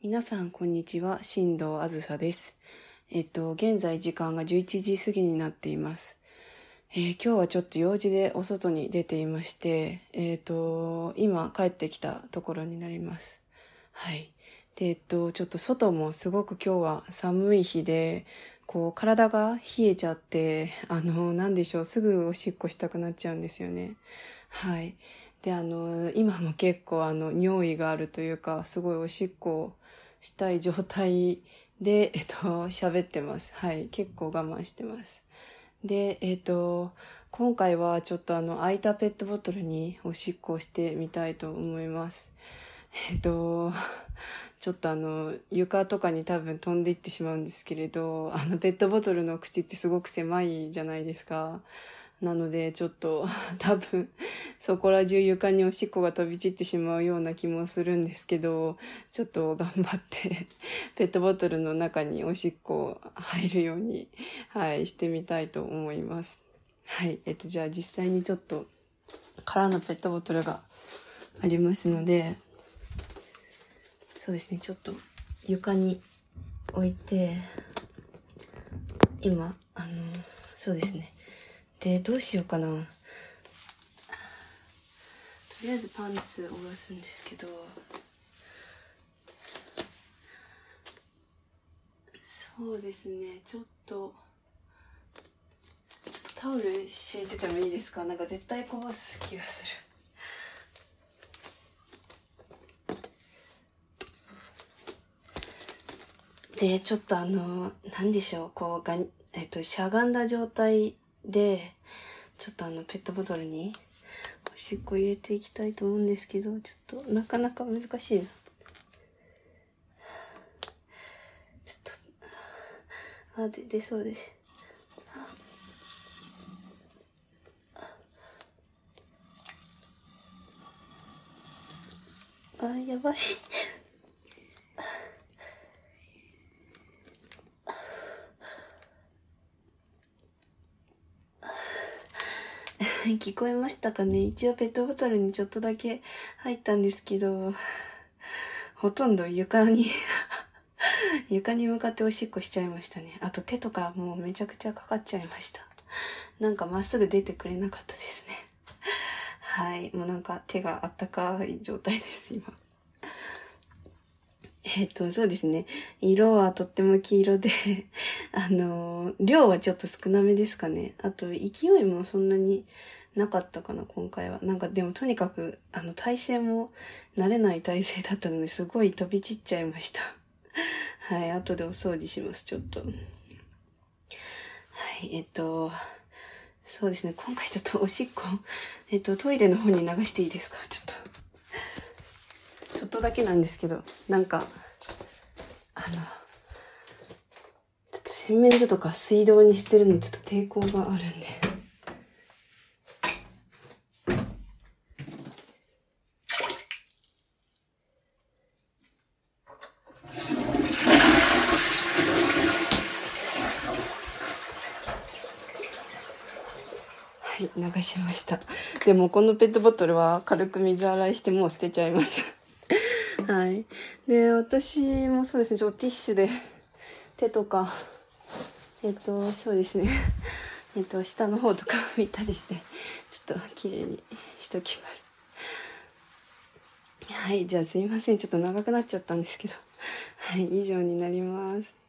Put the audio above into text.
皆さんこんにちは、新藤あずさです。現在時間が11時過ぎになっています。今日はちょっと用事でお外に出ていまして、今帰ってきたところになります。はい。で、ちょっと外もすごく今日は寒い日で、体が冷えちゃって、なんでしょう、すぐおしっこしたくなっちゃうんですよね。はい。で、今も結構尿意があるというか、すごいおしっこをしたい状態で、喋ってます。はい。結構我慢してます。で、今回はちょっと空いたペットボトルにおしっこをしてみたいと思います。ちょっと床とかに多分飛んでいってしまうんですけれど、ペットボトルの口ってすごく狭いじゃないですか。なので、ちょっと多分そこら中床におしっこが飛び散ってしまうような気もするんですけど、ちょっと頑張ってペットボトルの中におしっこ入るように、はい、してみたいと思います。はい、じゃあ実際にちょっと空のペットボトルがありますので、そうですね、ちょっと床に置いて、今、そうですね。で、どうしようかな。とりあえずパンツ下ろすんですけど、そうですね、ちょっとタオル敷いててもいいですか？なんか絶対こぼす気がする。で、ちょっとなんでしょう、しゃがんだ状態で、ちょっとペットボトルにおしっこ入れていきたいと思うんですけど、ちょっとなかなか難しいな。ちょっと、出そうです。やばい。聞こえましたかね？一応ペットボトルにちょっとだけ入ったんですけど、ほとんど床に向かっておしっこしちゃいましたね。あと手とかもうめちゃくちゃかかっちゃいました。なんかまっすぐ出てくれなかったですね。はい。もうなんか手があったかい状態です、今。そうですね。色はとっても黄色で量はちょっと少なめですかね。あと、勢いもそんなになかったかな、今回は。なんかでもとにかく、体勢も慣れない体勢だったので、すごい飛び散っちゃいました。はい、後でお掃除します、ちょっと。はい、そうですね、今回ちょっとおしっこ、トイレの方に流していいですか？ちょっとだけなんですけど、なんか、ちょっと洗面所とか水道に捨てるのちょっと抵抗があるんで。はい、流しました。でもこのペットボトルは軽く水洗いしてもう捨てちゃいます。はい。で、私もそうですね、ちょっとティッシュで手とか、そうですね、下の方とか拭いたりして、ちょっと綺麗にしときます。はい、じゃあすいません。ちょっと長くなっちゃったんですけど。はい、以上になります。